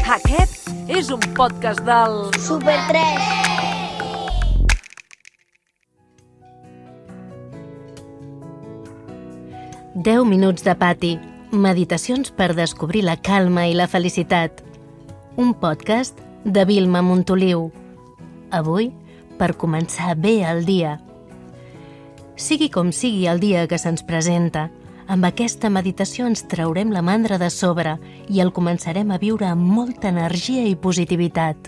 Aquest és un podcast del Super 3. Deu minuts de pati. Meditacions per descobrir la calma i la felicitat. Un podcast de Vilma Montoliu. Avui, per començar bé el dia. Sigui com sigui el dia que se'ns presenta, amb aquesta meditació ens traurem la mandra de sobre i el començarem a viure amb molta energia i positivitat.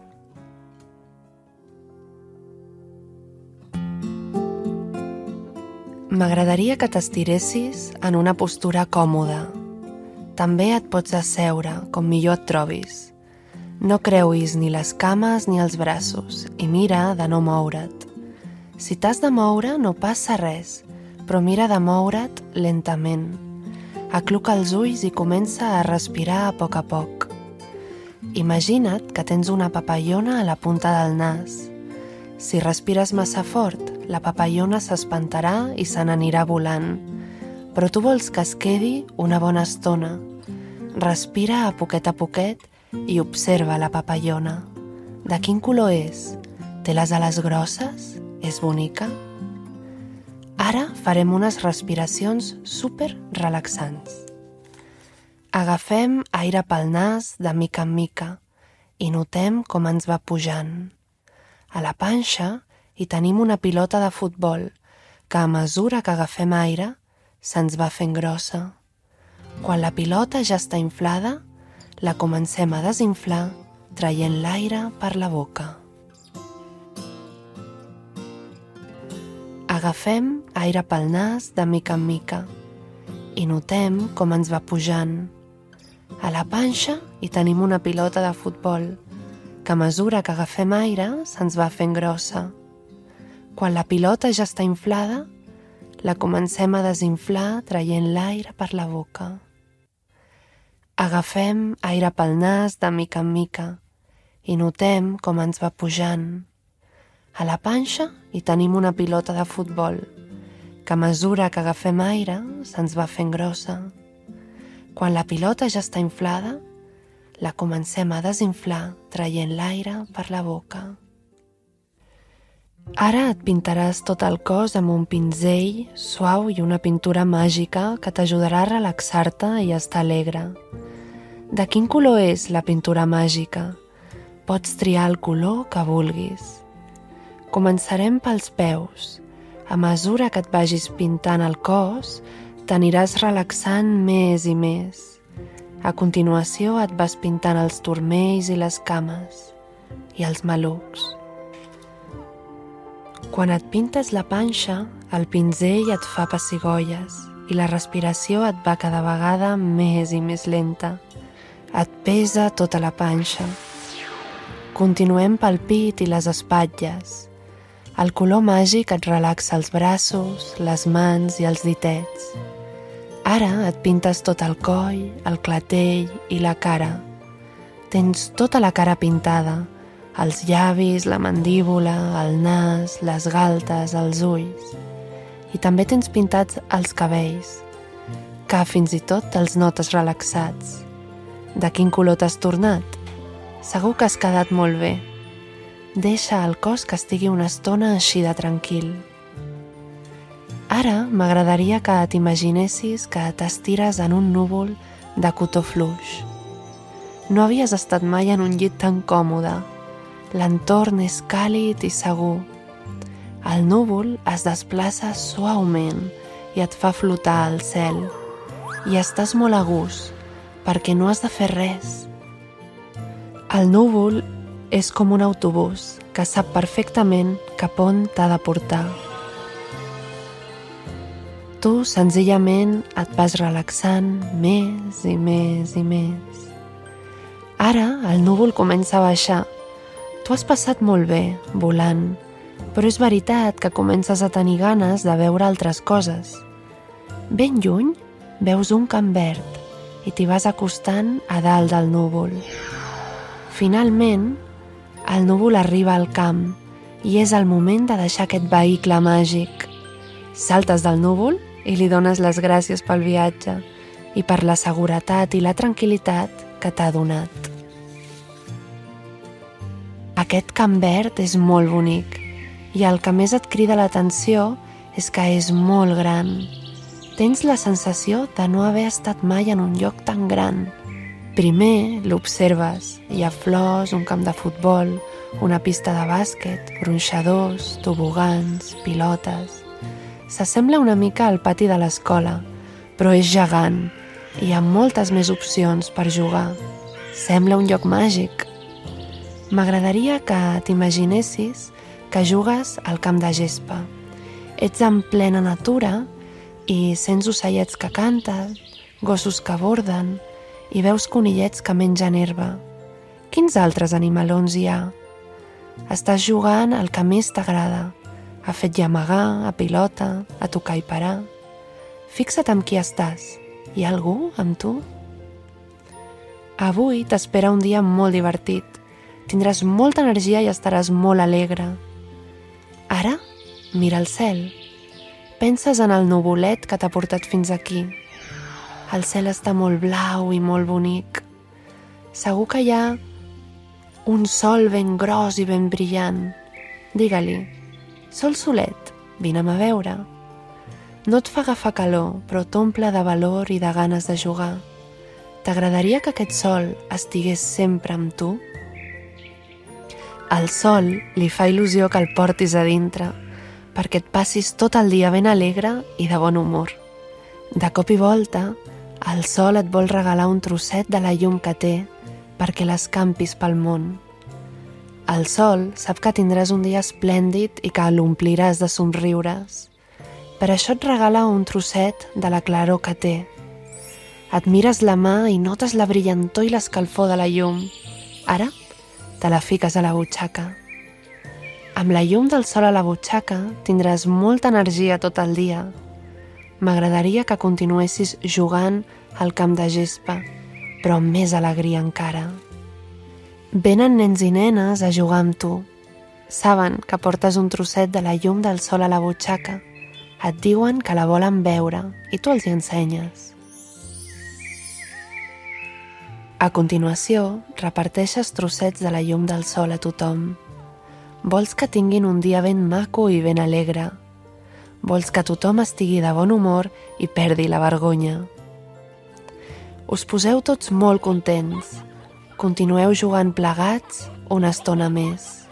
M'agradaria que t'estiressis en una postura còmoda. També et pots asseure, com millor et trobis. No creuis ni les cames ni els braços i mira de no moure't. Si t'has de moure, no passa res, però mira de moure't lentament. Acluca els ulls i comença a respirar a poc. Imagina't que tens una papallona a la punta del nas. Si respires massa fort, la papallona s'espantarà i se n'anirà volant. Però tu vols que es quedi una bona estona. Respira a poquet i observa la papallona. De quin color és? Té les ales grosses? És bonica? Ara farem unes respiracions super relaxants. Agafem aire pel nas de mica en mica i notem com ens va pujant. A la panxa hi tenim una pilota de futbol que a mesura que agafem aire se'ns va fent grossa. Quan la pilota ja està inflada, la comencem a desinflar traient l'aire per la boca. Agafem aire pel nas de mica en mica i notem com ens va pujant. A la panxa hi tenim una pilota de futbol que a mesura que agafem aire se'ns va fent grossa. Quan la pilota ja està inflada, la comencem a desinflar traient l'aire per la boca. Agafem aire pel nas de mica en mica i notem com ens va pujant. A la panxa hi tenim una pilota de futbol que a mesura que agafem aire se'ns va fent grossa. Quan la pilota ja està inflada, la comencem a desinflar traient l'aire per la boca. Ara et pintaràs tot el cos amb un pinzell suau i una pintura màgica que t'ajudarà a relaxar-te i a estar alegre. De quin color és la pintura màgica? Pots triar el color que vulguis. Començarem pels peus. A mesura que et vagis pintant el cos, t'aniràs relaxant més i més. A continuació et vas pintant els turmells i les cames i els malucs. Quan et pintes la panxa, el pinzell et fa pessigolles i la respiració et va cada vegada més i més lenta. Et pesa tota la panxa. Continuem pel pit i les espatlles. El color màgic et relaxa els braços, les mans i els ditets. Ara et pintes tot el coll, el clatell i la cara. Tens tota la cara pintada, els llavis, la mandíbula, el nas, les galtes, els ulls. I també tens pintats els cabells, que fins i tot te'ls notes relaxats. De quin color t'has tornat? Segur que has quedat molt bé. Deixa el cos que estigui una estona així de tranquil. Ara m'agradaria que t'imaginessis que t'estires en un núvol de cotó fluix. No havies estat mai en un llit tan còmode. L'entorn és càlid i segur. El núvol es desplaça suaument i et fa flotar al cel. I estàs molt a gust, perquè no has de fer res. El núvol és com un autobús que sap perfectament cap on t'ha de portar. Tu senzillament et vas relaxant més i més i més. Ara el núvol comença a baixar. Tu has passat molt bé, volant, però és veritat que comences a tenir ganes de veure altres coses. Ben lluny veus un camp verd i t'hi vas acostant a dalt del núvol. Finalment, el núvol arriba al camp i és el moment de deixar aquest vehicle màgic. Saltes del núvol i li dones les gràcies pel viatge i per la seguretat i la tranquil·litat que t'ha donat. Aquest camp verd és molt bonic i el que més et crida l'atenció és que és molt gran. Tens la sensació de no haver estat mai en un lloc tan gran. Primer l'observes. Hi ha flors, un camp de futbol, una pista de bàsquet, gronxadors, tobogans, pilotes. S'assembla una mica al pati de l'escola, però és gegant i hi ha moltes més opcions per jugar. Sembla un lloc màgic. M'agradaria que t'imaginessis que jugues al camp de gespa. Ets en plena natura i sents ocellets que canten, gossos que borden i veus conillets que mengen herba. Quins altres animalons hi ha? Estàs jugant al que més t'agrada, a fet i amagar, a pilota, a tocar i parar. Fixa't amb qui estàs. Hi ha algú amb tu? Avui t'espera un dia molt divertit. Tindràs molta energia i estaràs molt alegre. Ara, mira el cel. Penses en el nuvolet que t'ha portat fins aquí. El cel està molt blau i molt bonic. Segur que hi ha un sol ben gros i ben brillant. Digue-li: sol solet, vine'm a veure. No et fa agafar calor, però t'omple de valor i de ganes de jugar. T'agradaria que aquest sol estigués sempre amb tu? Al sol li fa il·lusió que el portis a dintre, perquè et passis tot el dia ben alegre i de bon humor. De cop i volta, el sol et vol regalar un trosset de la llum que té perquè l'escampis pel món. El sol sap que tindràs un dia esplèndid i que l'ompliràs de somriures. Per això et regala un trosset de la claror que té. Et mires la mà i notes la brillantor i l'escalfor de la llum. Ara te la fiques a la butxaca. Amb la llum del sol a la butxaca tindràs molta energia tot el dia. M'agradaria que continuessis jugant al camp de gespa, però amb més alegria encara. Venen nens i nenes a jugar amb tu. Saben que portes un trosset de la llum del sol a la butxaca. Et diuen que la volen veure i tu els hi ensenyes. A continuació, reparteixes trossets de la llum del sol a tothom. Vols que tinguin un dia ben maco i ben alegre. Vols que tothom estigui de bon humor i perdi la vergonya. Us poseu tots molt contents. Continueu jugant plegats una estona més.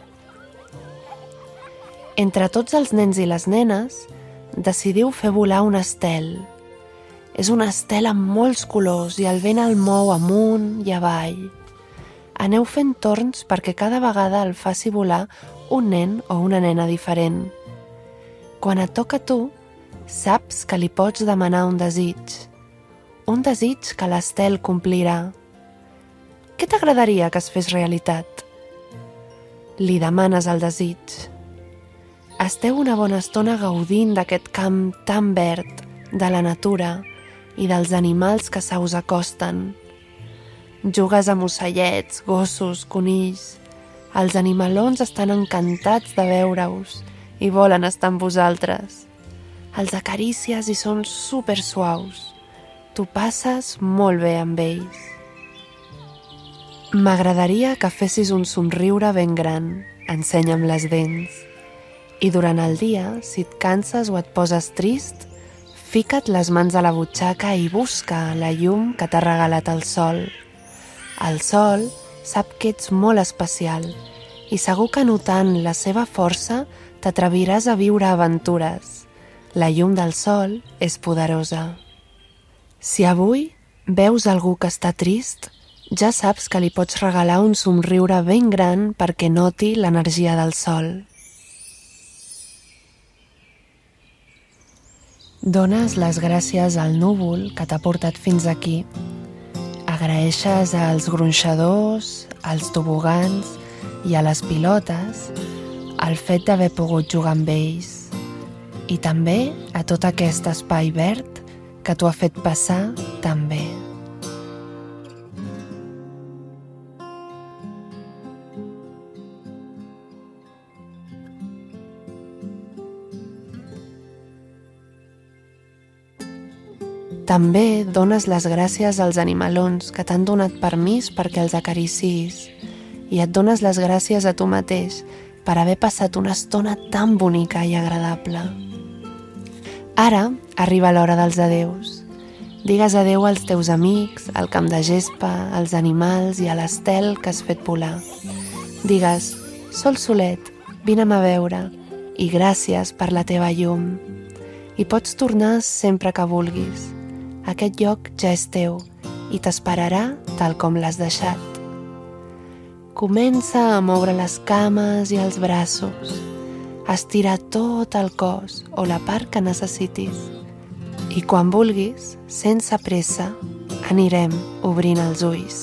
Entre tots els nens i les nenes, decidiu fer volar un estel. És un estel amb molts colors i el vent el mou amunt i avall. Aneu fent torns perquè cada vegada el faci volar un nen o una nena diferent. Quan et toca a tu, saps que li pots demanar un desig. Un desig que l'estel complirà. Què t'agradaria que es fes realitat? Li demanes el desig. Esteu una bona estona gaudint d'aquest camp tan verd, de la natura i dels animals que se us acosten. Jugues amb ocellets, gossos, conills. Els animalons estan encantats de veure-us i volen estar amb vosaltres. Els acarícies i són super suaus. Tu passes molt bé amb ells. M'agradaria que fessis un somriure ben gran, ensenya'm les dents. I durant el dia, si et canses o et poses trist, fica't les mans a la butxaca i busca la llum que t'ha regalat el sol. El sol sap que ets molt especial i segur que notant la seva força t'atreviràs a viure aventures. La llum del sol és poderosa. Si avui veus algú que està trist, ja saps que li pots regalar un somriure ben gran perquè noti l'energia del sol. Dones les gràcies al núvol que t'ha portat fins aquí. Agraeixes als gronxadors, als tobogans i a les pilotes el fet d'haver pogut jugar amb ells. I també a tot aquest espai verd que t'ho ha fet passar tan bé. També dones les gràcies als animalons que t'han donat permís perquè els acaricis i et dones les gràcies a tu mateix per haver passat una estona tan bonica i agradable. Ara arriba l'hora dels adeus. Digues adeu als teus amics, al camp de gespa, als animals i a l'estel que has fet volar. Digues, sol solet, vine'm a veure i gràcies per la teva llum. I pots tornar sempre que vulguis. Aquest lloc ja és teu i t'esperarà tal com l'has deixat. Comença a moure les cames i els braços, a estirar tot el cos o la part que necessitis. I quan vulguis, sense pressa, anirem obrint els ulls.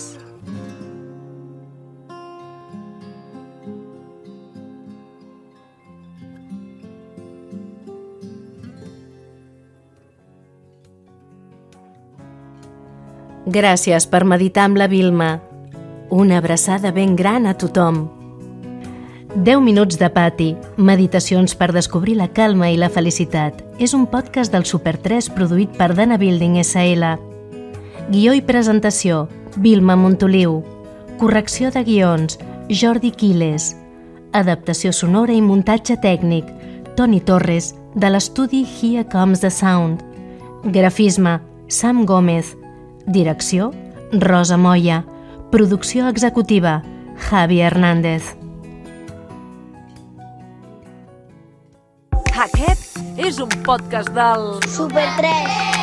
Gràcies per meditar amb la Vilma. Una abraçada ben gran a tothom. 10 minuts de pati, meditacions per descobrir la calma i la felicitat. És un podcast del Super 3 produït per Dana Building SL. Guió i presentació, Vilma Montoliu. Correcció de guions, Jordi Quiles. Adaptació sonora i muntatge tècnic, Toni Torres, de l'estudi Here Comes the Sound. Grafisme, Sam Gómez. Direcció, Rosa Moya. Producció executiva, Javi Hernández. Aquest és un podcast del Super 3.